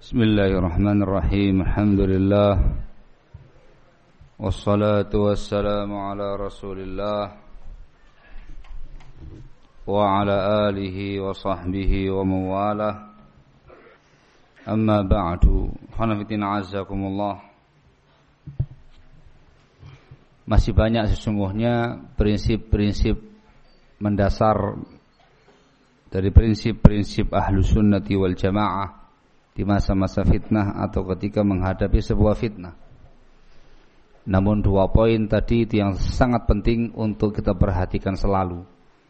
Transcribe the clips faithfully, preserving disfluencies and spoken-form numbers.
Bismillahirrahmanirrahim. Alhamdulillah. Wassalatu wassalamu ala Rasulillah wa ala alihi wa sahbihi wa mawalah. Amma ba'du. Hanafitina azzakumullah. Masih banyak sesungguhnya prinsip-prinsip mendasar dari prinsip-prinsip Ahlus Sunnati wal Jamaah di masa-masa fitnah atau ketika menghadapi sebuah fitnah. Namun dua poin tadi itu yang sangat penting untuk kita perhatikan selalu.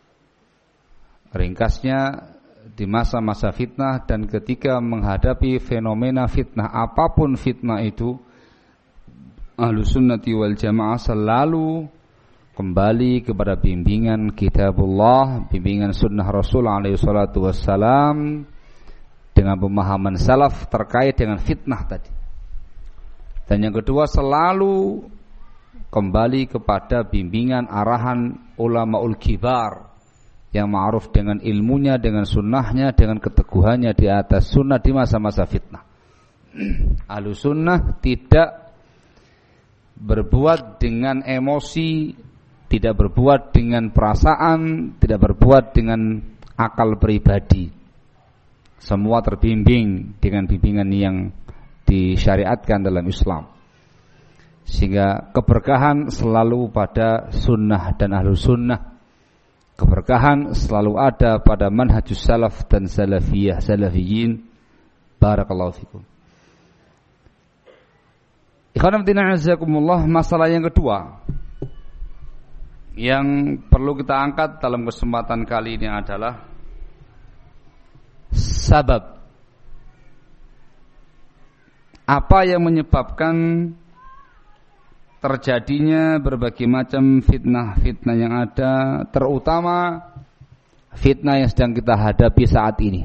Ringkasnya, di masa-masa fitnah dan ketika menghadapi fenomena fitnah, apapun fitnah itu, Ahlus Sunnati wal Jamaah selalu kembali kepada bimbingan Kitabullah, bimbingan Sunnah Rasul alaihi salatu wassalam, dengan pemahaman salaf terkait dengan fitnah tadi. Dan yang kedua, selalu kembali kepada bimbingan arahan ulamaul kibar yang ma'ruf dengan ilmunya, dengan sunnahnya, dengan keteguhannya di atas sunnah di masa-masa fitnah. Ahlus sunnah tidak berbuat dengan emosi, tidak berbuat dengan perasaan, tidak berbuat dengan akal pribadi. Semua terbimbing dengan bimbingan yang disyariatkan dalam Islam. Sehingga keberkahan selalu pada sunnah dan ahlu sunnah. Keberkahan selalu ada pada manhajus salaf dan salafiyah, salafiyin. Barakallahu fikum. Ikhwan fillah azakumullah, masalah yang kedua yang perlu kita angkat dalam kesempatan kali ini adalah sabab. Apa yang menyebabkan terjadinya berbagai macam fitnah-fitnah yang ada, terutama fitnah yang sedang kita hadapi saat ini.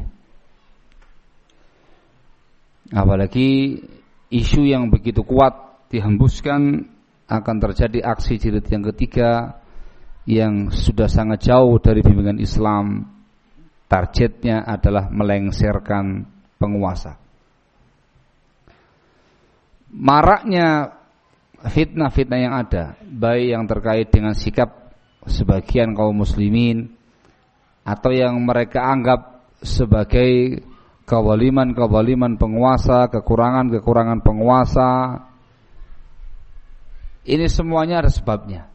Apalagi isu yang begitu kuat dihembuskan akan terjadi aksi jilid yang ketiga yang sudah sangat jauh dari bimbingan Islam. Targetnya adalah melengsarkan penguasa. Maraknya fitnah-fitnah yang ada, baik yang terkait dengan sikap sebagian kaum muslimin atau yang mereka anggap sebagai kezaliman-kezaliman penguasa, kekurangan-kekurangan penguasa. Ini semuanya ada sebabnya.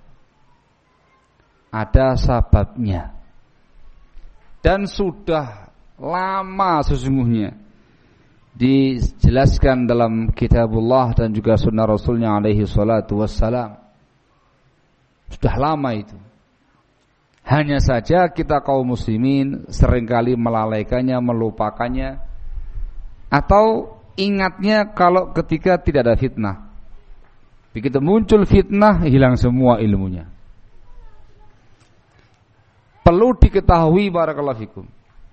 Ada sebabnya. Dan sudah lama sesungguhnya dijelaskan dalam Kitabullah dan juga Sunnah Rasulnya alaihi salatu wassalam. Sudah lama itu. Hanya saja kita kaum muslimin seringkali melalaikannya, melupakannya, atau ingatnya kalau ketika tidak ada fitnah. Begitu muncul fitnah, hilang semua ilmunya. Perlu diketahui barakallahu fikum,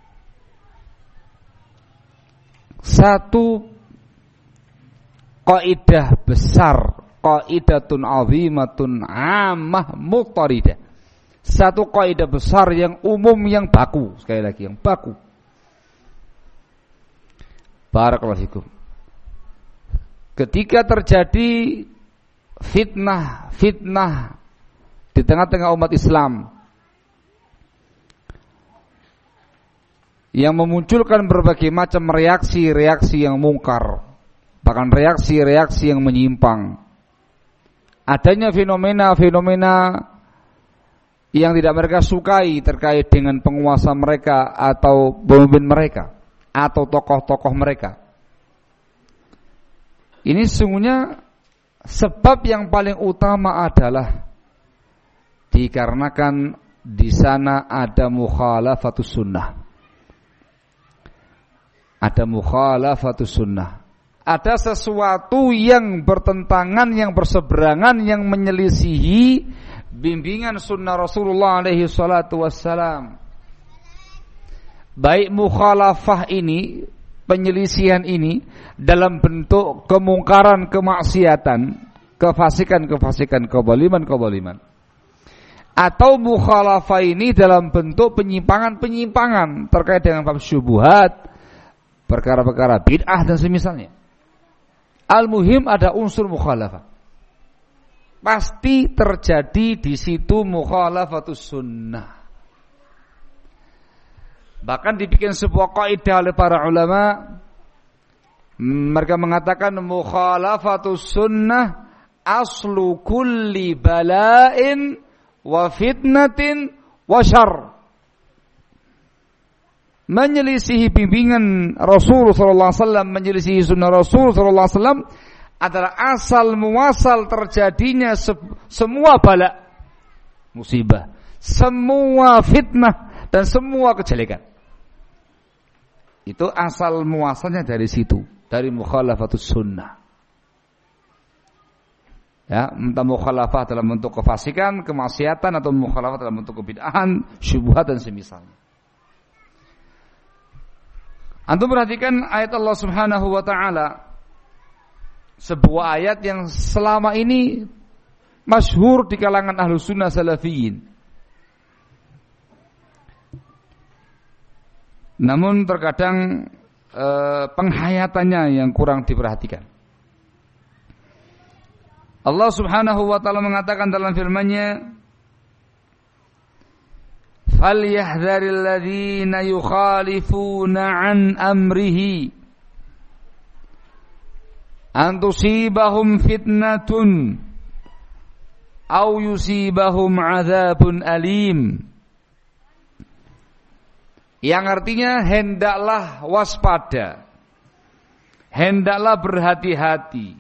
satu kaidah besar, kaidatun azimatun ammah muqtaridah. Satu kaidah besar yang umum, yang baku, sekali lagi yang baku. Barakallahu fikum. Ketika terjadi fitnah-fitnah di tengah-tengah umat Islam yang memunculkan berbagai macam reaksi-reaksi yang mungkar, bahkan reaksi-reaksi yang menyimpang. Adanya fenomena-fenomena yang tidak mereka sukai terkait dengan penguasa mereka atau pemimpin mereka atau tokoh-tokoh mereka. Ini sesungguhnya sebab yang paling utama adalah dikarenakan di sana ada mukhalafatus sunnah. Ada mukhalafatus sunnah. Ada sesuatu yang bertentangan, yang berseberangan, yang menyelisihi bimbingan sunnah Rasulullah alaihi salatu wassalam. Baik mukhalafah ini, penyelisihan ini dalam bentuk kemungkaran, kemaksiatan, kefasikan-kefasikan, kezaliman-kezaliman, atau mukhalafah ini dalam bentuk penyimpangan-penyimpangan terkait dengan bab syubhat perkara-perkara bid'ah dan semisalnya. Al-muhim ada unsur mukhalafah. Pasti terjadi di situ mukhalafatus sunnah. Bahkan dibikin sebuah kaidah oleh para ulama. Mereka mengatakan mukhalafatus sunnah aslu kulli bala'in wa fitnatin wa syarr. Menyelisihi bimbingan Rasul sallallahu alaihi wasallam, menyelisihi sunnah Rasul sallallahu alaihi wasallam adalah asal muasal terjadinya se- semua bala, musibah, semua fitnah dan semua kejelekan. Itu asal muasalnya dari situ, dari mukhalafatus sunnah. Ya, entah mukhalafah dalam bentuk kefasikan, kemaksiatan atau mukhalafah dalam bentuk kebid'ahan, syubhat dan semisalnya. Antum perhatikan ayat Allah Subhanahu wa taala, sebuah ayat yang selama ini masyhur di kalangan ahlu sunnah salafiyin. Namun terkadang eh, penghayatannya yang kurang diperhatikan. Allah Subhanahu wa taala mengatakan dalam firman-Nya, فَلْيَحْذَرِ الَّذِينَ يُخَالِفُونَ عَنْ أَمْرِهِ أَنْ تُصِيبَهُمْ فِتْنَةٌ أَوْ يُصِيبَهُمْ عَذَابٌ أَلِيمٌ. Yang artinya hendaklah waspada, hendaklah berhati-hati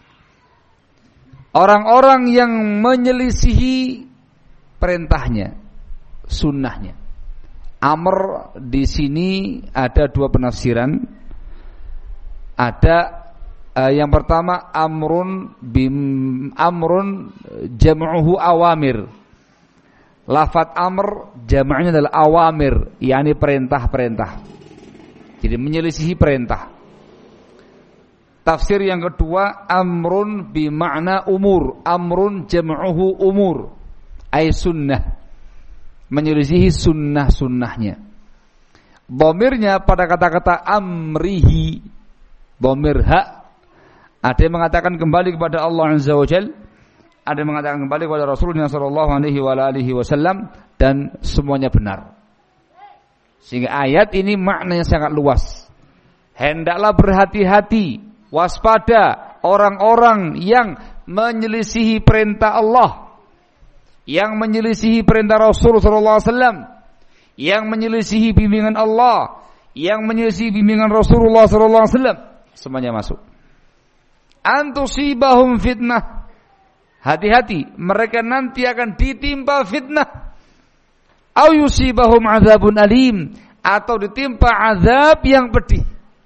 orang-orang yang menyelisihi perintahnya, sunnahnya. Amr di sini ada dua penafsiran. Ada uh, yang pertama amrun bim amrun jam'uhu awamir. Lafaz amr jam'nya adalah awamir, yakni perintah-perintah. Jadi menyelisihi perintah. Tafsir yang kedua amrun bimakna umur. Amrun jam'uhu umur, ay sunnah, menyelisihi sunnah-sunnahnya. Dhamirnya pada kata-kata amrihi, dhamir hak. Ada yang mengatakan kembali kepada Allah Azza wa Jalla, ada yang mengatakan kembali kepada Rasulullah sallallahu alaihi wasallam, dan semuanya benar. Sehingga ayat ini maknanya sangat luas. Hendaklah berhati-hati, waspada orang-orang yang menyelisihi perintah Allah, yang menyelisihi perintah Rasul sallallahu alaihi wasallam, yang menyelisihi bimbingan Allah, yang menyelisihi bimbingan Rasulullah sallallahu alaihi wasallam, semuanya masuk. Antusibahum fitnah. Hati-hati, mereka nanti akan ditimpa fitnah. Au yusibahum adzabun alim, atau ditimpa azab yang pedih.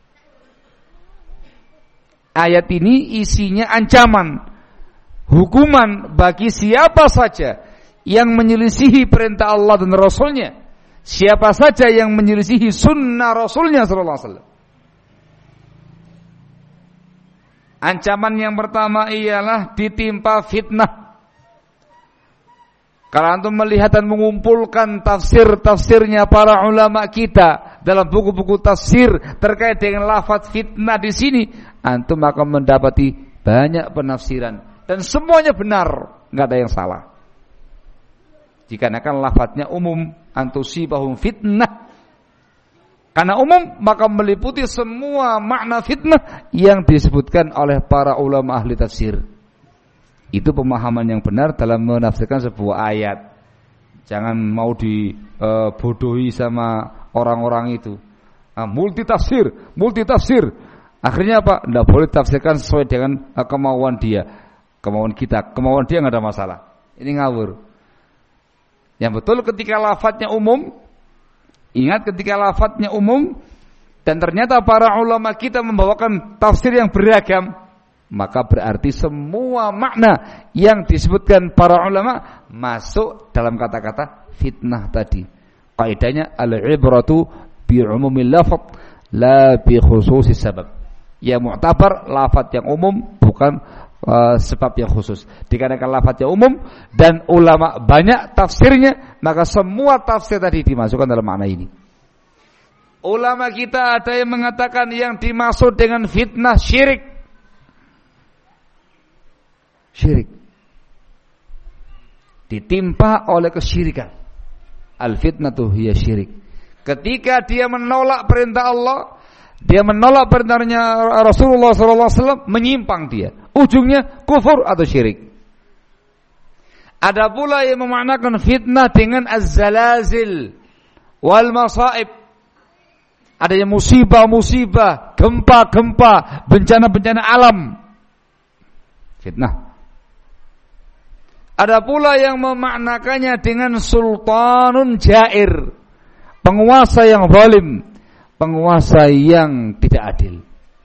Ayat ini isinya ancaman, hukuman bagi siapa saja yang menyelisihi perintah Allah dan Rasulnya, siapa saja yang menyelisihi sunnah Rasulnya sallallahu alaihi wasallam. Ancaman yang pertama ialah ditimpa fitnah. Kalau antum melihat dan mengumpulkan tafsir-tafsirnya para ulama kita dalam buku-buku tafsir terkait dengan lafaz fitnah di sini, antum akan mendapati banyak penafsiran dan semuanya benar, enggak ada yang salah. Dikarenakan lafadznya umum, antusibahum fitnah. Karena umum maka meliputi semua makna fitnah yang disebutkan oleh para ulama ahli tafsir. Itu pemahaman yang benar dalam menafsirkan sebuah ayat. Jangan mau dibodohi sama orang-orang itu. Nah, multi tafsir, multi tafsir. Akhirnya apa? Tidak boleh tafsirkan sesuai dengan kemauan dia, kemauan kita, kemauan dia nggak ada masalah. Ini ngawur. Yang betul ketika lafadznya umum. Ingat ketika lafadznya umum dan ternyata para ulama kita membawakan tafsir yang beragam, maka berarti semua makna yang disebutkan para ulama masuk dalam kata-kata fitnah tadi. Kaidahnya al-ibratu bi umumil lafadz la bi khususis sabab. Ya mu'tabar lafadz yang umum bukan uh, sebab yang khusus. Dikarenakan lafadz yang umum dan ulama banyak tafsirnya, maka semua tafsir tadi dimasukkan dalam makna ini. Ulama kita ada yang mengatakan yang dimaksud dengan fitnah syirik. Syirik. Ditimpa oleh kesyirikan. Al-fitnatu hiya syirik. Ketika dia menolak perintah Allah, dia menolak perintahnya Rasulullah sallallahu alaihi wasallam, menyimpang dia. Ujungnya kufur atau syirik. Ada pula yang memaknakan fitnah dengan az-zalazil wal masaib. Adanya musibah-musibah, gempa-gempa, bencana-bencana alam. Fitnah. Ada pula yang memaknakannya dengan sultanun jair, penguasa yang zalim, penguasa yang tidak adil.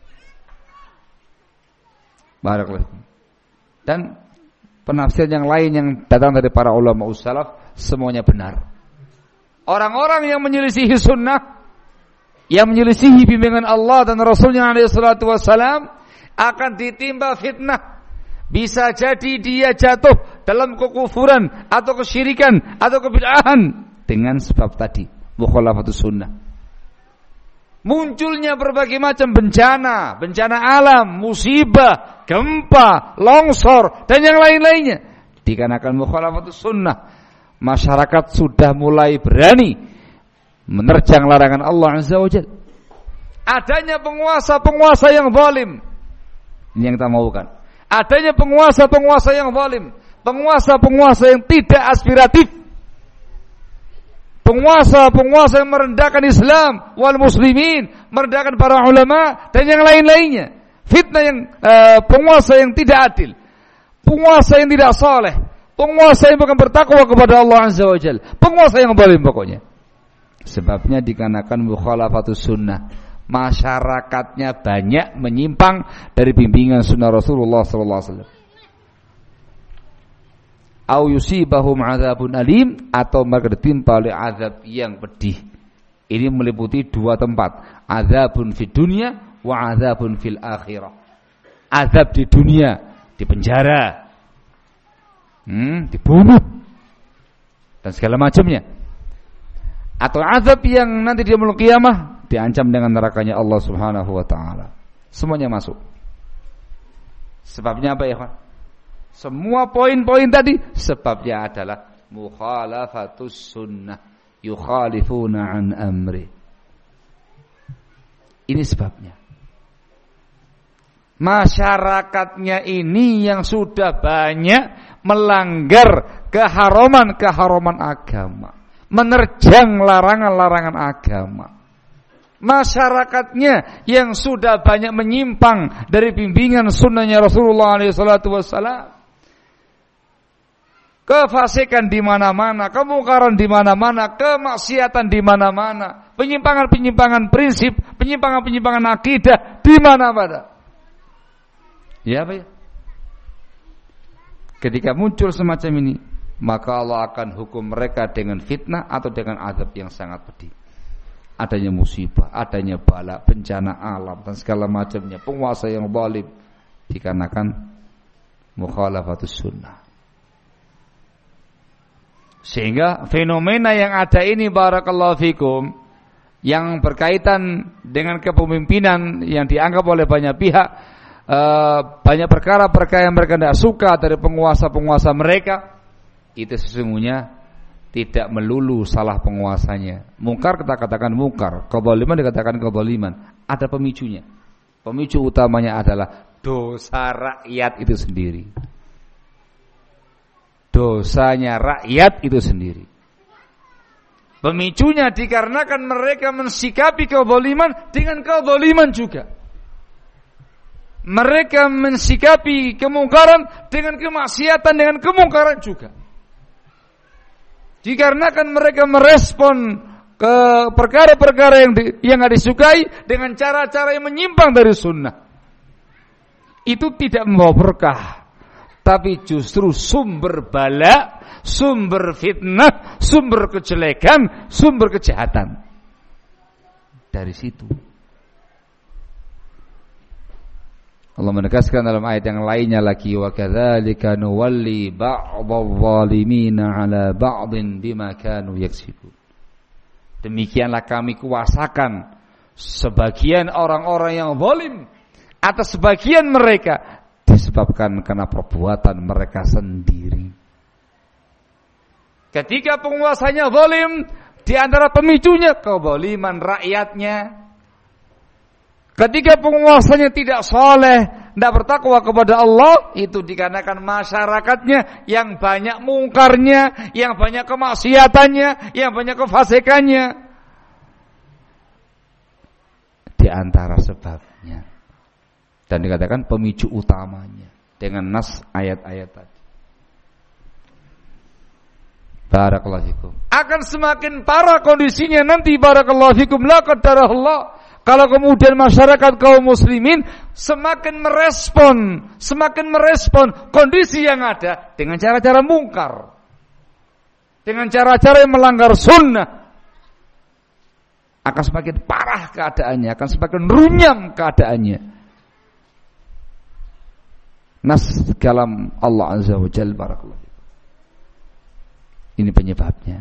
Barakallahu. Dan penafsiran yang lain yang datang dari para ulama ussalaf semuanya benar. Orang-orang yang menyelisihi sunnah, yang menyelisihi bimbingan Allah dan Rasulnya alaihi salatu wassalam akan ditimpa fitnah. Bisa jadi dia jatuh dalam kekufuran atau kesyirikan atau kebid'ahan dengan sebab tadi mukhalafatus sunnah. Munculnya berbagai macam bencana, bencana alam, musibah, gempa, longsor dan yang lain-lainnya dikarenakan mukhalafatus sunnah. Masyarakat sudah mulai berani menerjang larangan Allah Azza wa Jalla. Adanya penguasa-penguasa yang zalim, ini yang kita maukan. Adanya penguasa-penguasa yang zalim, penguasa-penguasa yang tidak aspiratif, penguasa-penguasa yang merendahkan Islam wal muslimin, merendahkan para ulama dan yang lain-lainnya. Fitnah yang uh, penguasa yang tidak adil, penguasa yang tidak saleh, penguasa yang bukan bertakwa kepada Allah Azza wa Jalla, penguasa yang zalim pokoknya. Sebabnya dikarenakan mukhalafatus sunnah, masyarakatnya banyak menyimpang dari bimbingan sunnah Rasulullah sallallahu alaihi wasallam. Au yusibahum adzabun alim, atau mereka ditimpa oleh azab yang pedih. Ini meliputi dua tempat, azabun fid dunya wa azabun fil akhirah. Azab di dunia, di penjara, hmm, dibunuh dan segala macamnya. Atau azab yang nanti di yaumul qiyamah diancam dengan nerakanya Allah Subhanahu wa taala. Semuanya masuk. Sebabnya apa ya, Pak? Semua poin-poin tadi sebabnya adalah mukhalafatus sunnah, yukhalifuna an amri. Ini sebabnya. Masyarakatnya ini yang sudah banyak melanggar keharaman-keharaman agama, menerjang larangan-larangan agama. Masyarakatnya yang sudah banyak menyimpang dari bimbingan sunnahnya Rasulullah alaihi salatu wassalam. Kefasikan di mana-mana, kemungkaran di mana-mana, kemaksiatan di mana-mana, penyimpangan-penyimpangan prinsip, penyimpangan-penyimpangan akidah di mana-mana. Ya, apa ya? Ketika muncul semacam ini, maka Allah akan hukum mereka dengan fitnah atau dengan azab yang sangat pedih. Adanya musibah, adanya bala, bencana alam dan segala macamnya, penguasa yang zalim dikarenakan mukhalafatus sunnah. Sehingga fenomena yang ada ini barakallahu fikum, yang berkaitan dengan kepemimpinan yang dianggap oleh banyak pihak, uh, banyak perkara-perkara yang mereka tidak suka dari penguasa-penguasa mereka, itu sesungguhnya tidak melulu salah penguasanya. Mungkar kita katakan mungkar, kezaliman dikatakan kezaliman. Ada pemicunya. Pemicu utamanya adalah dosa rakyat itu sendiri. Dosanya rakyat itu sendiri. Pemicunya dikarenakan mereka mensikapi kezaliman dengan kezaliman juga. Mereka mensikapi kemungkaran dengan kemaksiatan dengan kemungkaran juga. Dikarenakan mereka merespon ke perkara-perkara yang di, yang tidak disukai dengan cara-cara yang menyimpang dari sunnah. Itu tidak membawa berkah, tapi justru sumber bala, sumber fitnah, sumber kejelekan, sumber kejahatan. Dari situ Allah menegaskan dalam ayat yang lainnya lagi, wa kadzalika nuwalli ba'dadh-dhalimina 'ala ba'dhin bima kanu yaksibun. Demikianlah kami kuasakan sebagian orang-orang yang zalim atas sebagian mereka disebabkan karena perbuatan mereka sendiri. Ketika penguasanya zalim, di antara pemicunya kezaliman rakyatnya. Ketika penguasanya tidak soleh, tidak bertakwa kepada Allah, itu dikarenakan masyarakatnya yang banyak mungkarnya, yang banyak kemaksiatannya, yang banyak kefasikannya. Di antara sebabnya. Dan dikatakan pemicu utamanya dengan nas ayat-ayat tadi. Barakallahu fikum. Akan semakin parah kondisinya nanti, barakallahu fikum, la qadarallah. Kalau kemudian masyarakat kaum muslimin semakin merespon, semakin merespon kondisi yang ada dengan cara-cara mungkar, dengan cara-cara yang melanggar sunnah, akan semakin parah keadaannya, akan semakin runyam keadaannya. Nas kalam Allah Azza wa Jalla, barakallahu fikum. Ini penyebabnya.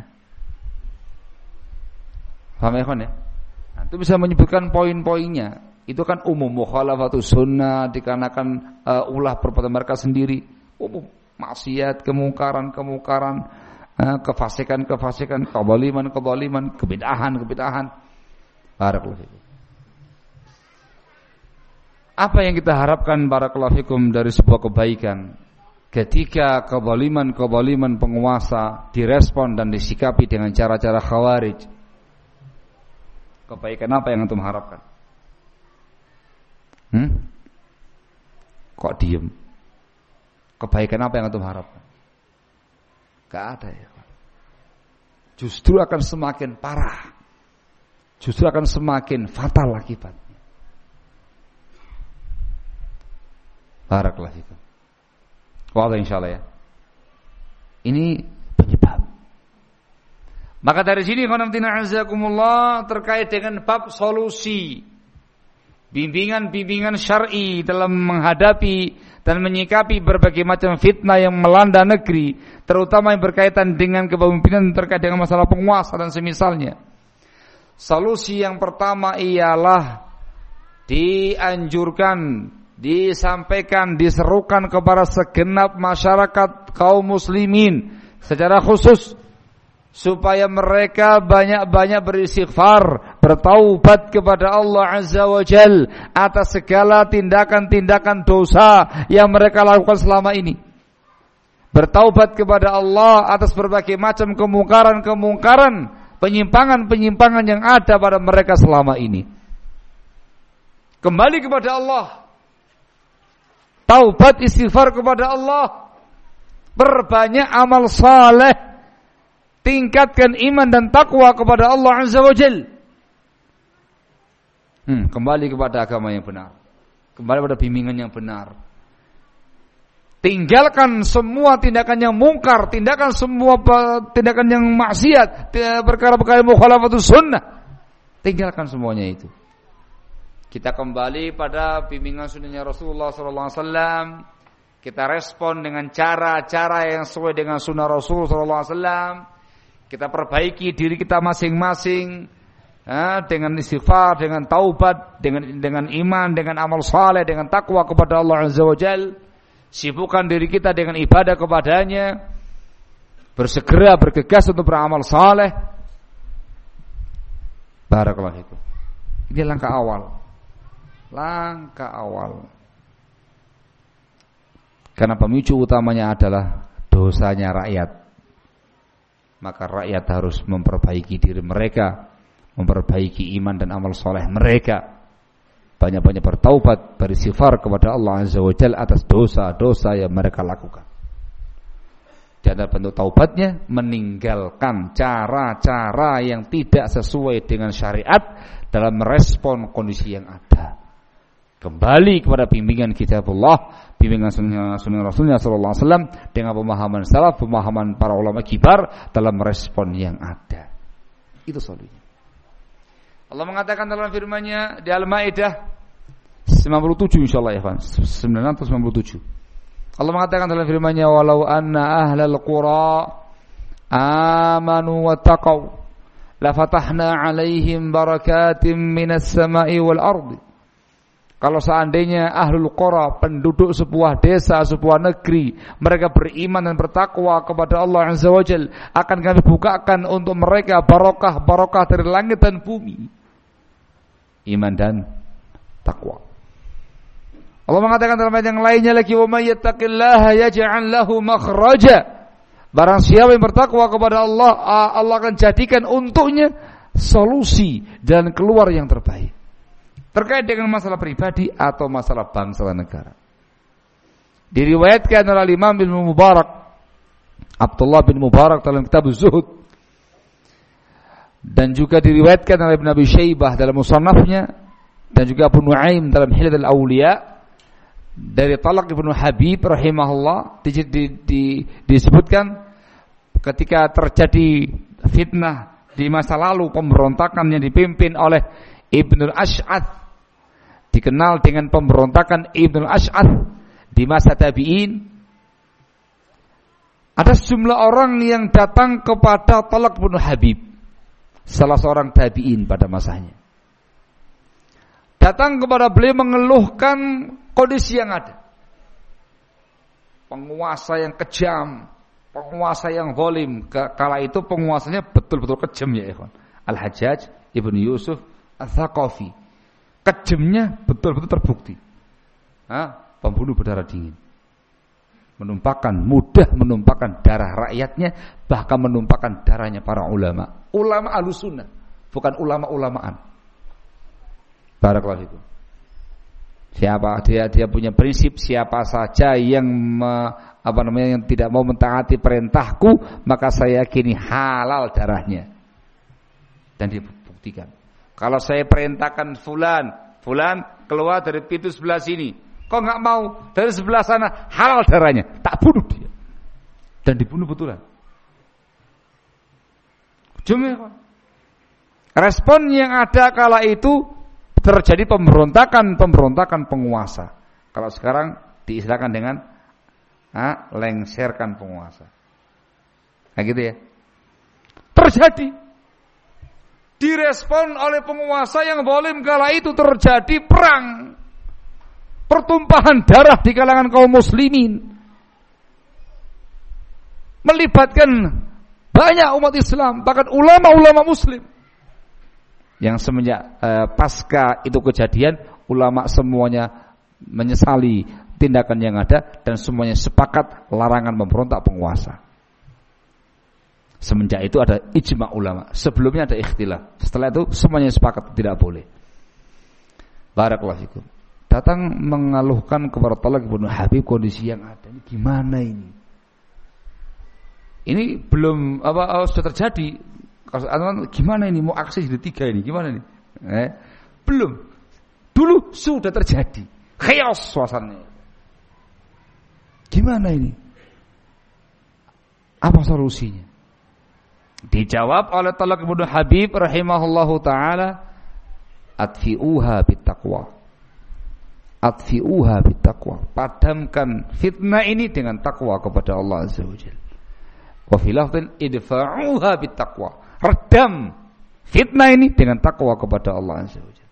Paham ya, kawan ya? Nah, itu bisa menyebutkan poin-poinnya. Itu kan umum, mukhalafatus sunnah dikarenakan uh, ulah perbuatan mereka sendiri. Umum, maksiat, kemungkaran-kemungkaran, uh, kefasikan-kefasikan, kezaliman-kezaliman, kebid'ahan-kebid'ahan. Barakallahu fikum. Apa yang kita harapkan, barakallahu fikum, dari sebuah kebaikan? Ketika kezaliman-kezaliman penguasa direspon dan disikapi dengan cara-cara khawarij, kebaikan apa yang antum harapkan? Hmm? Kok diem? Kebaikan apa yang antum harapkan? Gak ada ya. Justru akan semakin parah. Justru akan semakin fatal akibatnya. Barakallahu fikum. Wallahi insyaallah ya. Ini penyebab. Maka dari sini khonamtina azakumullah terkait dengan bab solusi, bimbingan-bimbingan syar'i dalam menghadapi dan menyikapi berbagai macam fitnah yang melanda negeri, terutama yang berkaitan dengan kepemimpinan terkait dengan masalah penguasa dan semisalnya. Solusi yang pertama ialah dianjurkan, disampaikan, diserukan kepada segenap masyarakat kaum muslimin secara khusus supaya mereka banyak-banyak beristighfar, bertaubat kepada Allah Azza wa Jal atas segala tindakan-tindakan dosa yang mereka lakukan selama ini. Bertaubat kepada Allah atas berbagai macam kemungkaran-kemungkaran, penyimpangan-penyimpangan yang ada pada mereka selama ini. Kembali kepada Allah. Taubat istighfar kepada Allah. Berbanyak amal saleh. Tingkatkan iman dan takwa kepada Allah Azza wa Jal. Hmm, kembali kepada agama yang benar. Kembali pada bimbingan yang benar. Tinggalkan semua tindakan yang mungkar, tindakan semua tindakan yang maksiat, perkara-perkara mukhalafatus sunnah. Tinggalkan semuanya itu. Kita kembali pada bimbingan sunnahnya Rasulullah sallallahu alaihi wasallam. Kita respon dengan cara-cara yang sesuai dengan sunnah Rasul sallallahu alaihi wasallam. Kita perbaiki diri kita masing-masing ya, dengan istighfar, dengan taubat, dengan dengan iman, dengan amal saleh, dengan takwa kepada Allah Azza wa Jal. Sibukkan diri kita dengan ibadah kepadanya. Bersegera bergegas untuk beramal saleh. Barakallahu fikum. Ini langkah awal. Langkah awal. Karena pemicu utamanya adalah dosanya rakyat. Maka rakyat harus memperbaiki diri mereka, memperbaiki iman dan amal soleh mereka, banyak-banyak bertaubat, beristighfar kepada Allah Azza wa Jalla atas dosa-dosa yang mereka lakukan. Di antara bentuk taubatnya meninggalkan cara-cara yang tidak sesuai dengan syariat dalam merespon kondisi yang ada. Kembali kepada bimbingan kitabullah, bimbingan sunnah, sunnah Rasulullah sallallahu alaihi wasallam dengan pemahaman salaf, pemahaman para ulama kibar dalam respon yang ada. Itu solusinya. Allah mengatakan dalam firman-Nya di Al-Maidah sembilan puluh tujuh insyaallah ya kan, sembilan ratus sembilan puluh tujuh. Allah mengatakan dalam firman-Nya walau anna ahlal qura amanu wa taqaw la fatahna 'alaihim barakatim minas sama'i wal ardi. Kalau seandainya ahlul qura, penduduk sebuah desa, sebuah negeri, mereka beriman dan bertakwa kepada Allah Azza wa Jalla, akan kami bukakan untuk mereka barokah-barokah dari langit dan bumi. Iman dan takwa. Allah mengatakan dalam ayat yang lainnya lagi, wa may yattaqillaha yaj'al lahu makhraja. Barang siapa yang bertakwa kepada Allah, Allah akan jadikan untuknya solusi dan keluar yang terbaik. Terkait dengan masalah pribadi atau masalah bangsa dan negara. Diriwayatkan oleh Imam bin Mubarak, Abdullah bin Mubarak dalam kitab Zuhud, dan juga diriwayatkan oleh Ibn Abi Syaibah dalam Musannafnya, dan juga Abu Nuaim dalam Hilal al-Awliya, dari Talaq ibnu Habib rahimahullah, di, di, di, disebutkan ketika terjadi fitnah di masa lalu, pemberontakan yang dipimpin oleh Ibnul Ash'ath, dikenal dengan pemberontakan Ibnul Ash'ath di masa tabi'in. Ada sejumlah orang yang datang kepada Talaq bin Habib, salah seorang tabi'in pada masanya. Datang kepada beliau mengeluhkan kondisi yang ada. Penguasa yang kejam, penguasa yang zalim. Kala itu penguasanya betul-betul kejam ya ikhwan. Al-Hajjaj Ibnu Yusuf Al-Thaqafi. Kejamnya betul-betul terbukti. Hah? Pembunuh berdarah dingin. Menumpahkan, mudah menumpahkan darah rakyatnya, bahkan menumpahkan darahnya para ulama. Ulama Ahlussunnah, bukan ulama-ulamaan. Barakallahu fikum. Siapa dia dia punya prinsip, siapa saja yang me, apa namanya yang tidak mau mentaati perintahku, maka saya yakini halal darahnya. Dan dia buktikan. Kalau saya perintahkan fulan, fulan keluar dari pintu sebelah sini, kok nggak mau dari sebelah sana, halal darahnya, tak bunuh dia. Dan dibunuh betulan. Cuma respon yang ada kala itu terjadi pemberontakan, pemberontakan penguasa. Kalau sekarang diistilahkan dengan ah, lengserkan penguasa. Nah gitu ya. Terjadi. Direspon oleh penguasa yang zalim kala itu, terjadi perang, pertumpahan darah di kalangan kaum muslimin, melibatkan banyak umat Islam, bahkan ulama-ulama muslim. Yang semenjak eh, pasca itu kejadian, ulama semuanya menyesali tindakan yang ada dan semuanya sepakat larangan memberontak penguasa. Semenjak itu ada ijma ulama. Sebelumnya ada ikhtilaf. Setelah itu semuanya sepakat tidak boleh. Barakallahu fikum. Datang mengeluhkan kepada Talaq bin Habib kondisi yang ada. Ini gimana ini? Ini belum apa oh, sudah terjadi. Gimana ini mau aksi jadi tiga ini? Gimana ini? Eh, belum. Dulu sudah terjadi. Chaos suasananya. Gimana ini? Apa solusinya? Dijawab oleh Talaq bin Habib rahimahullahu taala, atfi'uha bittaqwa. Atfi'uha bittaqwa. Padamkan fitnah ini dengan takwa kepada Allah Azza wa Jalla. Wa fil lafdhin idfa'uha bittaqwa. Redam fitnah ini dengan takwa kepada Allah Azza wa Jalla.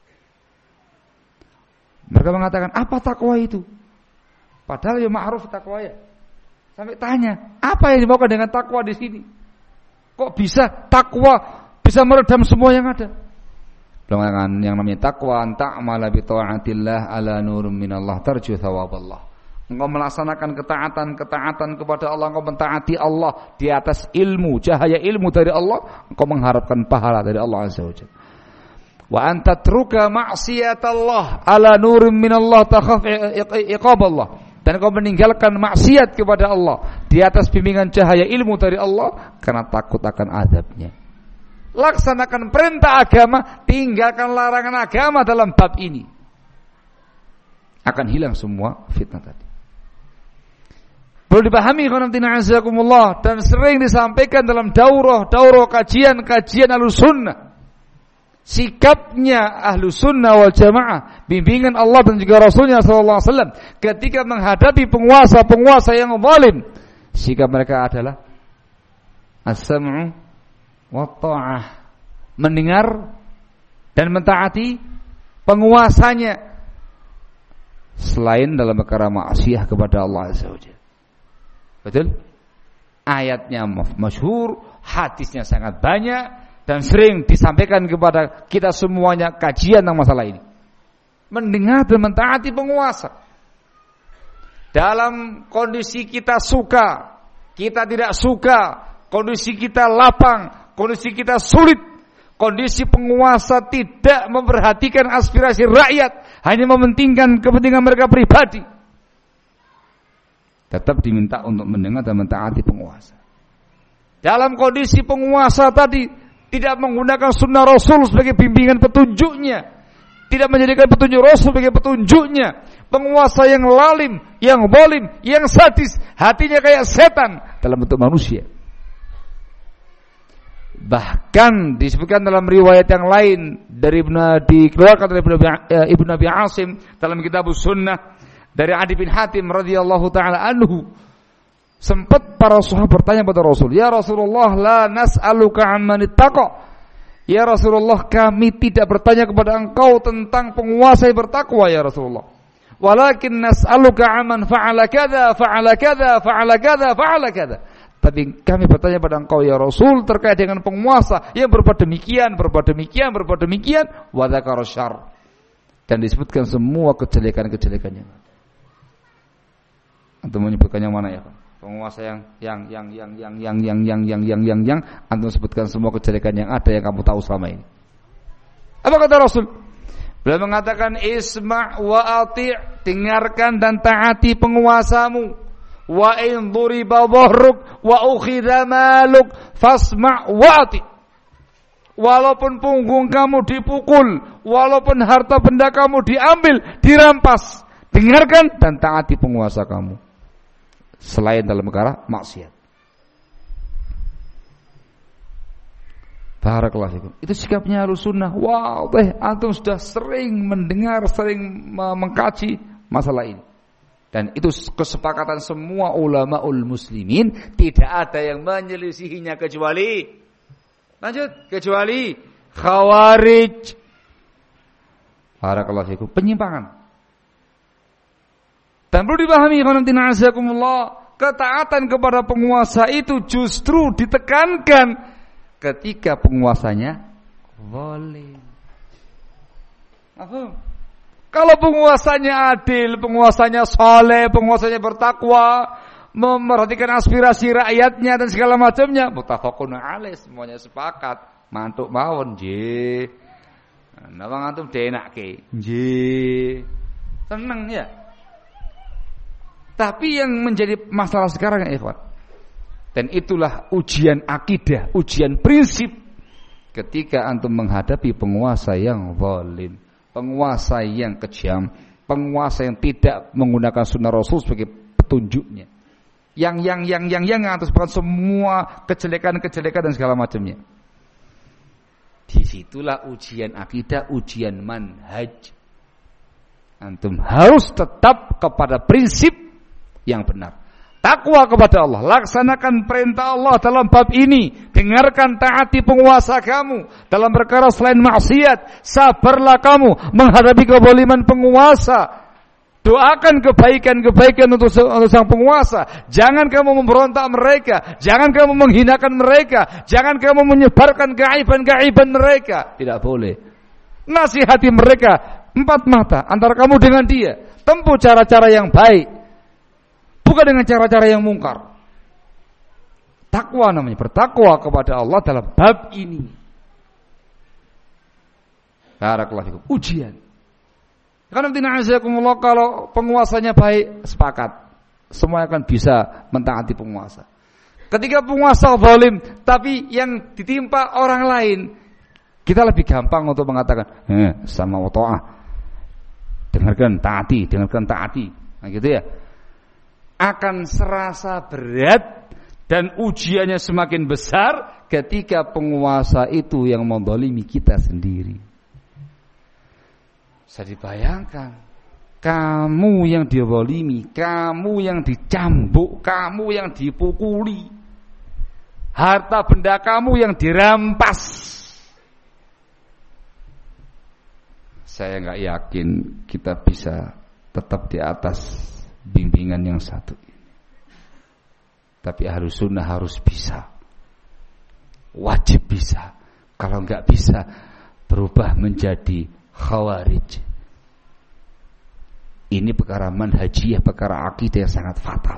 Mereka mengatakan, apa takwa itu? Padahal ya ma'ruf takwa ya. Sampai tanya, apa yang dimaukan dengan takwa di sini? Kok bisa takwa bisa meredam semua yang ada? Dengan yang namanya takwa, ta'mala bi ta'atillah ala nurum minallah tarju thawaballah. Engkau melaksanakan ketaatan-ketaatan kepada Allah, engkau mentaati Allah di atas ilmu, cahaya ilmu dari Allah, engkau mengharapkan pahala dari Allah Azza wa Jalla. Wa anta truka ma'siyatallah ala nurum minallah takhaf iqaballah. Dan kau meninggalkan maksiat kepada Allah di atas bimbingan cahaya ilmu dari Allah karena takut akan azabnya. Laksanakan perintah agama, tinggalkan larangan agama dalam bab ini. Akan hilang semua fitnah tadi. Perlu dipahami khonamtina azakumullah, dan sering disampaikan dalam daurah-daurah kajian-kajian Ahlussunnah. Sikapnya Ahlussunnah wal Jamaah, bimbingan Allah dan juga Rasulnya sallallahu alaihi wasallam ketika menghadapi penguasa-penguasa yang zalim, sikap mereka adalah as-sam'u wa ta'ah, mendengar dan mentaati penguasanya selain dalam perkara maksiat kepada Allah Azza wa Jalla. Betul? Ayatnya masyhur, hadisnya sangat banyak dan sering disampaikan kepada kita semuanya kajian tentang masalah ini. Mendengar dan mentaati penguasa. Dalam kondisi kita suka, kita tidak suka, kondisi kita lapang, kondisi kita sulit, kondisi penguasa tidak memperhatikan aspirasi rakyat, hanya mementingkan kepentingan mereka pribadi, tetap diminta untuk mendengar dan mentaati penguasa. Dalam kondisi penguasa tadi tidak menggunakan sunnah Rasul sebagai bimbingan petunjuknya, tidak menjadikan petunjuk Rasul sebagai petunjuknya, penguasa yang lalim, yang zalim, yang sadis, hatinya kayak setan dalam bentuk manusia. Bahkan disebutkan dalam riwayat yang lain dari dikeluarkan dari Ibnu Abi Asim dalam kitab Sunnah dari Adi bin Hatim radhiyallahu taala anhu, sempat para sahabat bertanya kepada Rasul, "Ya Rasulullah, la nas'aluka amman ittaqa." Ya Rasulullah, kami tidak bertanya kepada engkau tentang penguasa yang bertakwa ya Rasulullah. Walakin nas'aluka amman fa'ala kadza, fa'ala kadza, fa'ala kadza, fa'ala kadza. Tapi kami bertanya pada engkau ya Rasul terkait dengan penguasa yang berbuat demikian, berbuat demikian, berbuat demikian, wa dzakara syarr. Dan disebutkan semua kejelekan-kejelekannya. Antum menyebutkan yang mana ya, Pak? Penguasa yang yang yang yang yang yang yang yang yang yang yang yang antum sebutkan semua kejelekan yang ada yang kamu tahu selama ini. Apa kata Rasul? Beliau mengatakan isma' wa ati', dengarkan dan taati penguasamu. Wa in duriba dhahruk wa ukhidha maluk fasma' wa ati'. Walaupun punggung kamu dipukul, walaupun harta benda kamu diambil, dirampas, dengarkan dan taati penguasa kamu. Selain dalam perkara maksiat. Barakallahu fikum. Itu sikapnya Ahlussunnah. Wow, teh antum sudah sering mendengar, sering mengkaji masalah ini. Dan itu kesepakatan semua ulamaul muslimin, tidak ada yang menyelisihinya kecuali lanjut, kecuali Khawarij. Barakallahu fikum. Penyimpangan. Dan perlu dipahami khonamtina azakumullah, ketaatan kepada penguasa itu justru ditekankan ketika penguasanya zalim. Apa? Kalau penguasanya adil, penguasanya saleh, penguasanya bertakwa, memperhatikan aspirasi rakyatnya dan segala macamnya, muttafaqun alaih, semuanya sepakat, mantuk mawon nggih. Nah, wong antum denakke. Nggih. Seneng ya. Tapi yang menjadi masalah sekarang ya ikhwan, dan itulah ujian akidah, ujian prinsip ketika antum menghadapi penguasa yang zalim, penguasa yang kejam, penguasa yang tidak menggunakan sunnah Rasul sebagai petunjuknya, yang yang yang yang yang mengataskan semua kejelekan-kejelekan dan segala macamnya. Disitulah ujian akidah, ujian manhaj. Antum harus tetap kepada prinsip yang benar. Takwa kepada Allah, laksanakan perintah Allah dalam bab ini, dengarkan taati penguasa kamu dalam perkara selain maksiat, sabarlah kamu menghadapi kezaliman penguasa. Doakan kebaikan-kebaikan untuk, untuk sang penguasa. Jangan kamu memberontak mereka, jangan kamu menghinakan mereka, jangan kamu menyebarkan keaiban-keaiban mereka. Tidak boleh. Nasihati mereka empat mata antara kamu dengan dia. Tempuh cara-cara yang baik, bukan dengan cara-cara yang mungkar. Takwa namanya, bertakwa kepada Allah dalam bab ini. Barakallahu fikum. Ujian. Karena tina'azakumullah, kalau penguasanya baik, sepakat. Semua akan bisa mentaati penguasa. Ketika penguasa zalim, tapi yang ditimpa orang lain, kita lebih gampang untuk mengatakan, eh, sama wa ta'ah. Dengarkan, taati, dengarkan, taati. Nah gitu ya. Akan serasa berat dan ujiannya semakin besar ketika penguasa itu yang menzalimi kita sendiri. Bisa dibayangkan, kamu yang dizalimi, kamu yang dicambuk, kamu yang dipukuli, harta benda kamu yang dirampas. saya nggak yakin kita bisa tetap di atas bimbingan yang satu ini. Tapi Ahlus Sunnah harus bisa, wajib bisa. Kalau nggak bisa, berubah menjadi Khawarij. Ini perkara manhajiyah, perkara akidah yang sangat fatal.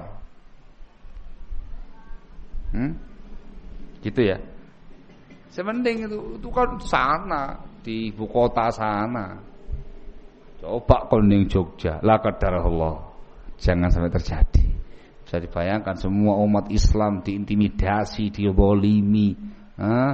Hmm? Gitu ya. Sementing itu, itu kan sana di ibu kota sana. Coba koning Jogja, la qadarullah. Jangan sampai terjadi. Bisa dibayangkan semua umat Islam diintimidasi, dizalimi, eh,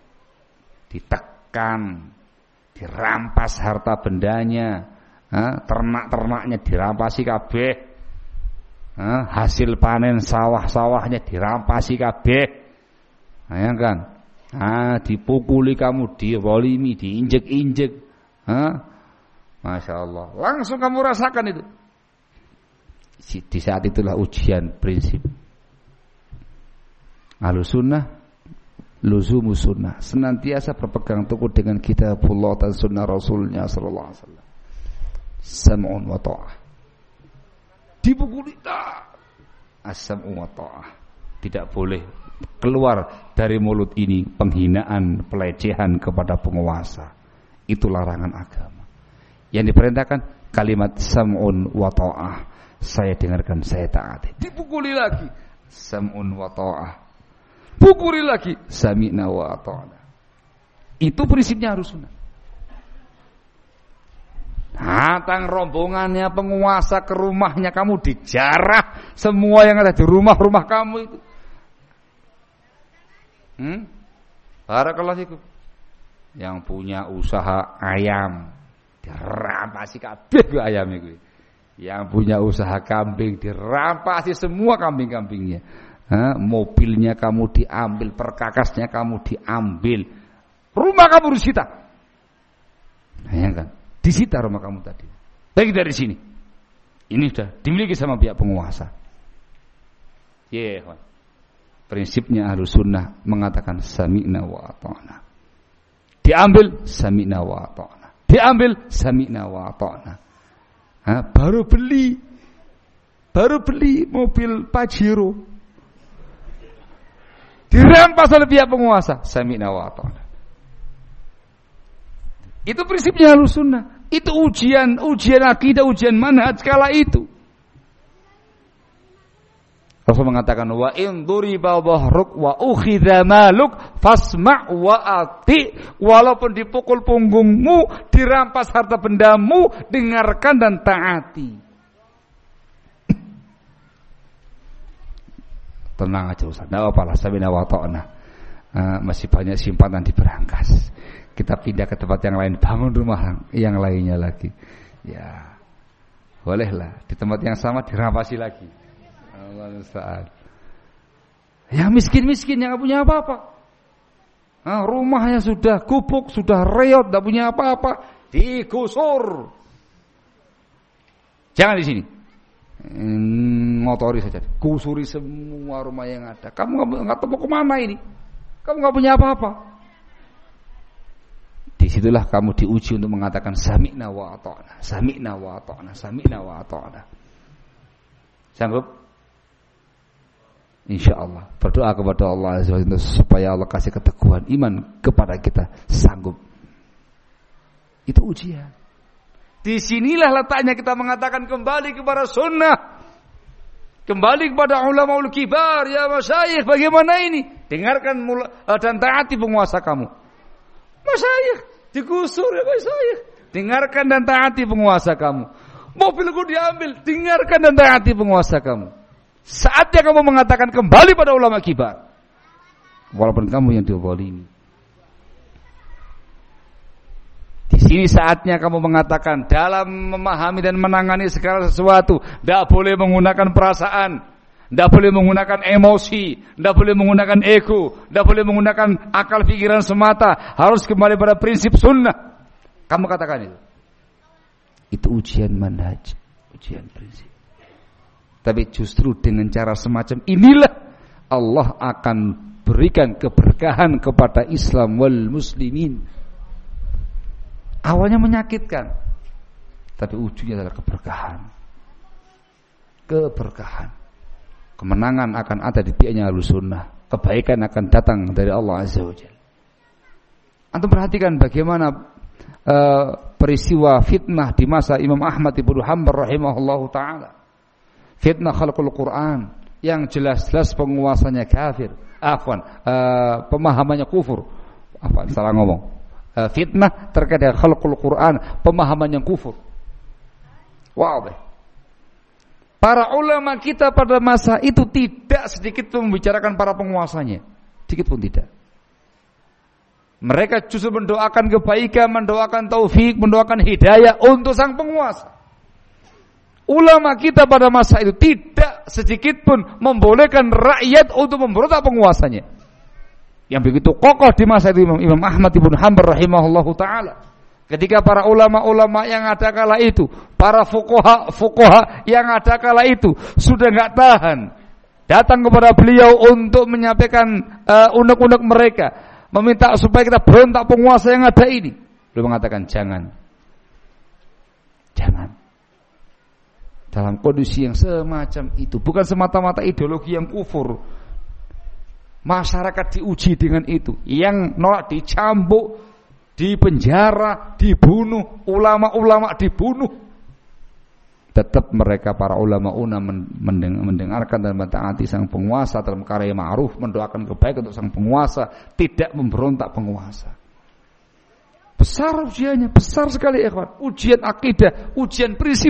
ditekan, dirampas harta bendanya, eh, ternak-ternaknya dirampasi kabeh, eh, hasil panen sawah-sawahnya dirampasi kabeh. Bayangkan, ah, dipukuli kamu, dizalimi, diinjek-injek, eh, Masya Allah. Langsung kamu rasakan itu. Di saat itulah ujian prinsip. Ahlus Sunnah, luzumus sunnah, senantiasa berpegang teguh dengan kitabullah dan sunnah Rasulnya sallallahu alaihi wasallam. Sam'un wa ta'ah. Dipukuli tak. As-sam'u wa ta'ah. Tidak boleh keluar dari mulut ini penghinaan, pelecehan kepada penguasa. Itu larangan agama. Yang diperintahkan kalimat sam'un wa ta'ah. Saya dengarkan, saya taati. Dipukuli lagi sam'un wa ta'ah. Pukuli lagi sami'na wa ata'na. Itu prinsipnya Ahlus Sunnah. Datang rombongannya penguasa ke rumahnya, kamu dijarah semua yang ada di rumah-rumah kamu itu. Hmm? Barakallahu fikum. Yang punya usaha ayam dirampasi kabeh ayam itu. Yang punya usaha kambing dirampasi semua kambing-kambingnya. Ha, mobilnya kamu diambil, perkakasnya kamu diambil, rumah kamu disita. Bayangkan, disita rumah kamu tadi. Baik dari sini, ini sudah dimiliki sama pihak penguasa. Ya, yeah, prinsipnya Ahlus Sunnah mengatakan sami'na wa ata'na. Diambil sami'na wa ata'na. Diambil sami'na wa ata'na. Ha, baru beli, baru beli mobil Pajero, dirampas oleh pihak penguasa, sami'na wa ata'na. Itu prinsipnya Ahlus Sunnah. Itu ujian, ujian akidah, ujian manhaj kala itu. Rasul mengatakan wa in duriba dhahruk wa ukhidha maluk fasma' wa ati. Walaupun dipukul punggungmu, dirampas harta bendamu, dengarkan dan taati. Tenang aja Ustaz, enggak apa-apa, sami'na wa ata'na. Uh, masih banyak simpanan di berangkas. Kita pindah ke tempat yang lain, bangun rumah yang lainnya lagi. Ya, bolehlah di tempat yang sama dirampasi lagi. Allah Ustaz. Yang miskin-miskin yang gak punya apa-apa, nah, rumahnya sudah gubuk, sudah reot, gak punya apa-apa, digusur. Jangan di sini. Ngotori saja, gusuri semua rumah yang ada. Kamu nggak tahu kemana ini. Kamu nggak punya apa-apa. Disitulah kamu diuji untuk mengatakan sami'na wa ata'na, sami'na wa ata'na, sami'na wa ata'na. Sanggup? Insyaallah. Berdoa kepada Allah Azza wa Jalla supaya Allah kasih keteguhan iman kepada kita, sanggup. Itu ujian. Di sinilah letaknya kita mengatakan kembali kepada sunnah, kembali kepada ulama-ulama kibar, ya masyayikh, bagaimana ini? Dengarkan dan taati penguasa kamu. Masyayikh, digusur ya masyayikh. Dengarkan dan taati penguasa kamu. Mobilku diambil, dengarkan dan taati penguasa kamu. Saatnya kamu mengatakan kembali pada ulama kibar, walaupun kamu yang dizalimi. Di sini saatnya kamu mengatakan dalam memahami dan menangani segala sesuatu, tidak boleh menggunakan perasaan, tidak boleh menggunakan emosi, tidak boleh menggunakan ego, tidak boleh menggunakan akal pikiran semata, harus kembali pada prinsip sunnah. Kamu katakan itu. Itu ujian manhaj, ujian prinsip. Tapi justru dengan cara semacam inilah Allah akan berikan keberkahan kepada Islam wal muslimin. Awalnya menyakitkan, tapi ujungnya adalah keberkahan. Keberkahan. Kemenangan akan ada di pihaknya Ahlussunnah. Kebaikan akan datang dari Allah Azza wa Jalla. Antum perhatikan bagaimana uh, peristiwa fitnah di masa Imam Ahmad ibnu Hanbal rahimahullahu taala. Fitnah khalqul Quran yang jelas-jelas penguasanya kafir. Afwan, uh, pemahamannya kufur. Apa salah ngomong? Uh, fitnah terkait dengan khalqul Quran, pemahaman yang kufur. Wow. Para ulama kita pada masa itu tidak sedikit pun membicarakan para penguasanya. Sedikit pun tidak. Mereka justru mendoakan kebaikan, mendoakan taufik, mendoakan hidayah untuk sang penguasa. Ulama kita pada masa itu tidak sedikit pun membolehkan rakyat untuk memberontak penguasanya. Yang begitu kokoh di masa itu Imam, Imam Ahmad ibnu Hanbal rahimahullahu taala. Ketika para ulama-ulama yang ada kala itu, para fuqaha-fuqaha yang ada kala itu sudah enggak tahan, datang kepada beliau untuk menyampaikan uh, unek-unek mereka, meminta supaya kita berontak penguasa yang ada ini. Beliau mengatakan jangan. Jangan. Dalam kondisi yang semacam itu, bukan semata-mata ideologi yang kufur. Masyarakat diuji dengan itu, yang nolak dicambuk, dipenjara, dibunuh, ulama-ulama dibunuh. Tetap mereka para ulama-ulama mendengarkan dan mentaati sang penguasa dalam karya ma'ruf, mendoakan kebaikan untuk sang penguasa, tidak memberontak penguasa. Besar ujiannya, besar sekali ikhwan. Ujian akidah, ujian prinsip.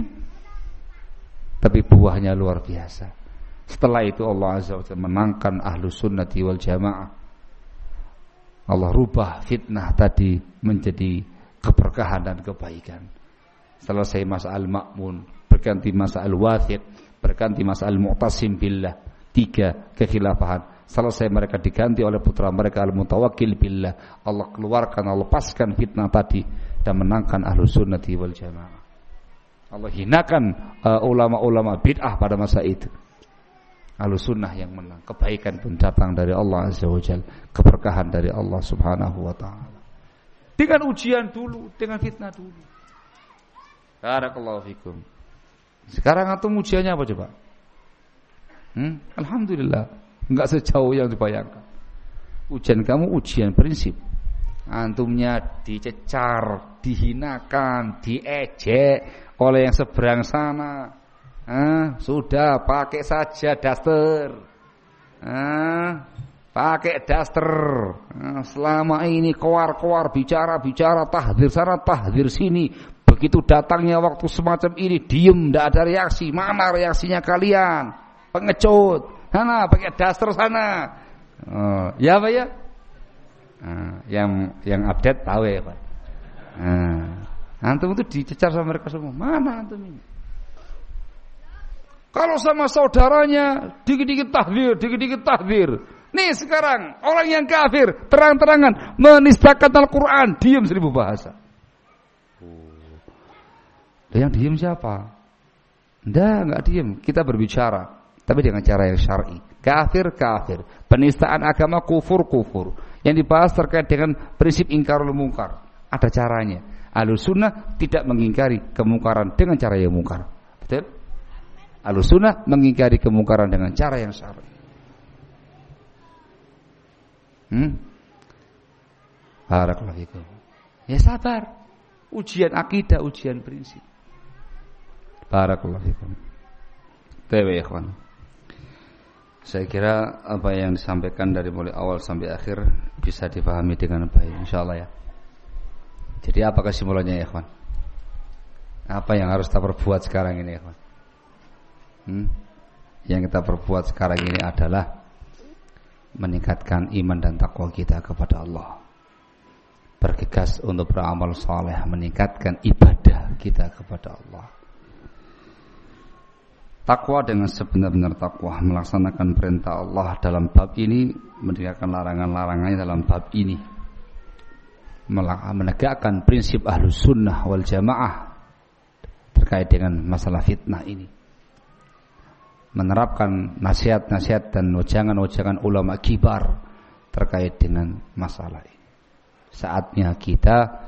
Tapi buahnya luar biasa. Setelah itu Allah Azza wa Jalla menangkan Ahlus Sunnati wal Jamaah. Allah rubah fitnah tadi menjadi keberkahan dan kebaikan. Selesai masa al-ma'mun, berganti masa al-wathiq, berganti masa al-mu'tasim billah. Tiga kekhilafahan. Selesai mereka diganti oleh putra mereka al-mutawakkil billah. Allah keluarkan, Allah lepaskan fitnah tadi dan menangkan Ahlus Sunnati wal Jamaah. Allah hinakan uh, ulama-ulama bid'ah pada masa itu. Ahlus Sunnah yang menang. Kebaikan pun datang dari Allah Azza wa Jalla, keberkahan dari Allah Subhanahu wa taala. Dengan ujian dulu, dengan fitnah dulu. Barakallahu fikum. Sekarang antum ujiannya apa coba? Hmm? Alhamdulillah, enggak sejauh yang dibayangkan. Ujian kamu ujian prinsip. Antumnya dicecar, dihinakan, diejek oleh yang seberang sana. Ah, sudah pakai saja daster. Ah, pakai daster. Ah, selama ini koar-koar bicara-bicara tahdzir sana tahdzir sini. Begitu datangnya waktu semacam ini diem, tidak ada reaksi. Mana reaksinya kalian? Pengecut. Sana pakai daster sana. Oh, ya Pak ya? Ah, yang yang update tahu ya Pak. Ah, antum itu dicecar sama mereka semua. Mana antum ini? Kalau sama saudaranya dikit-dikit tahdzir, dikit-dikit tahdzir. Nih sekarang orang yang kafir terang-terangan menistakan Al-Qur'an, diam seribu bahasa. Oh. Yang diam siapa? Enggak, enggak diam. Kita berbicara, tapi dengan cara yang syar'i. Kafir kafir, penistaan agama kufur kufur. Yang dibahas terkait dengan prinsip ingkarul mungkar. Ada caranya. Ahlus Sunnah tidak mengingkari kemungkaran dengan cara yang mungkar. Betul? Ahlus Sunnah mengingkari kemungkaran dengan cara yang syar'i. Hmm? Barakallahu fikum. Ya sabar. Ujian akidah, ujian prinsip. Barakallahu fikum. Baik, ikhwan. Saya kira apa yang disampaikan dari mulai awal sampai akhir bisa dipahami dengan baik, insyaallah ya. Jadi apa kesimpulannya ya, ikhwan? Apa yang harus kita perbuat sekarang ini, ikhwan? Hmm? Yang kita perbuat sekarang ini adalah meningkatkan iman dan takwa kita kepada Allah. Bergegas untuk beramal saleh, meningkatkan ibadah kita kepada Allah. Takwa dengan sebenar-benar takwa, melaksanakan perintah Allah dalam bab ini, meninggalkan larangan-larangannya dalam bab ini, menegakkan prinsip Ahlus Sunnah wal Jamaah terkait dengan masalah fitnah ini, menerapkan nasihat-nasihat dan wejangan-wejangan ulama kibar terkait dengan masalah ini. Saatnya kita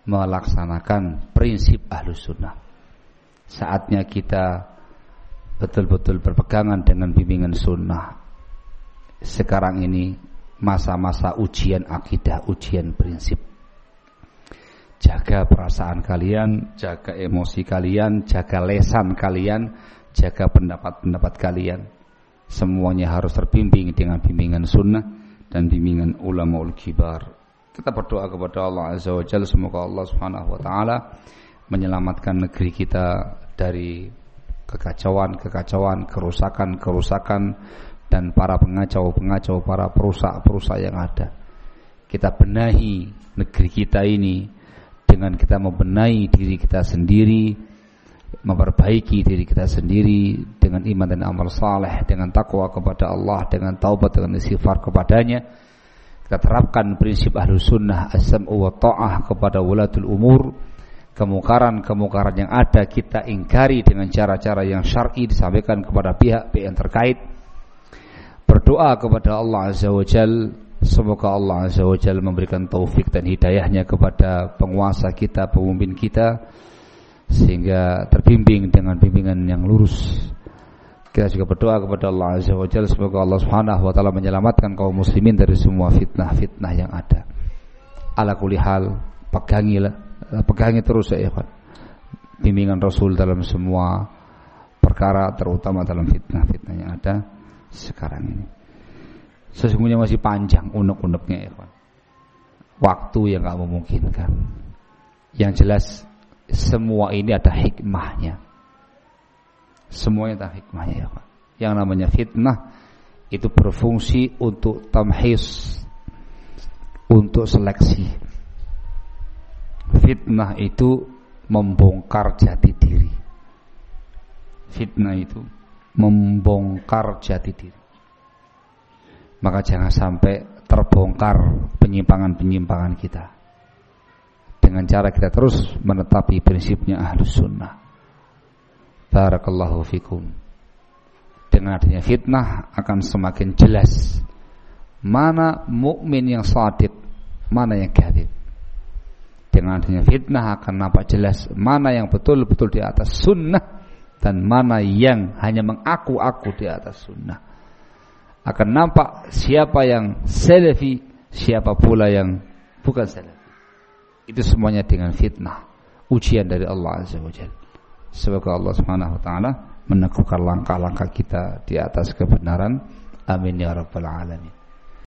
melaksanakan prinsip Ahlus Sunnah. Saatnya kita betul-betul berpegangan dengan bimbingan sunnah. Sekarang ini masa-masa ujian akidah, ujian prinsip. Jaga perasaan kalian, jaga emosi kalian, jaga lesan kalian, jaga pendapat-pendapat kalian. Semuanya harus terbimbing dengan bimbingan sunnah dan bimbingan ulamaul kibar. Kita berdoa kepada Allah Azza wa Jalla, semoga Allah Subhanahu wa taala menyelamatkan negeri kita dari kekacauan-kekacauan, kerusakan-kerusakan dan para pengacau-pengacau, para perusak-perusak yang ada. Kita benahi negeri kita ini dengan kita membenahi diri kita sendiri, memperbaiki diri kita sendiri dengan iman dan amal saleh, dengan takwa kepada Allah, dengan taubat, dengan istighfar kepadanya. Kita terapkan prinsip Ahlus Sunnah as-sam'u wa ta'ah kepada wulatul umur. Kemungkaran-kemungkaran yang ada kita ingkari dengan cara-cara yang syar'i, disampaikan kepada pihak-pihak yang terkait. Berdoa kepada Allah Azza wa Jalla, semoga Allah Azza wa Jalla memberikan taufik dan hidayahnya kepada penguasa kita, pemimpin kita, sehingga terbimbing dengan bimbingan yang lurus. Kita juga berdoa kepada Allah Azza wa Jalla, semoga Allah Subhanahu wa taala menyelamatkan kaum muslimin dari semua fitnah-fitnah yang ada. Ala kulli hal, pegangilah, pegangi terus ya ikhwan, bimbingan Rasul dalam semua perkara, terutama dalam fitnah-fitnah yang ada sekarang ini. Sesungguhnya masih panjang unek-uneknya ikhwan. Waktu yang enggak memungkinkan. Yang jelas semua ini ada hikmahnya. Semuanya ada hikmahnya ya Pak. Yang namanya fitnah itu berfungsi untuk tamhis, untuk seleksi. Fitnah itu membongkar jati diri. Fitnah itu membongkar jati diri. Maka jangan sampai terbongkar penyimpangan-penyimpangan kita dengan cara kita terus menetapi prinsipnya Ahlus Sunnah. Barakallahu fikum. Dengan adanya fitnah akan semakin jelas mana mukmin yang shadiq, mana yang kadzib. Dengan adanya fitnah akan nampak jelas mana yang betul-betul di atas sunnah dan mana yang hanya mengaku-aku di atas sunnah. Akan nampak siapa yang salafi, siapa pula yang bukan salafi. Itu semuanya dengan fitnah, ujian dari Allah Azza wa Jalla. Semoga Allah Subhanahu wa taala meneguhkan langkah-langkah kita di atas kebenaran. Amin ya rabbal alamin.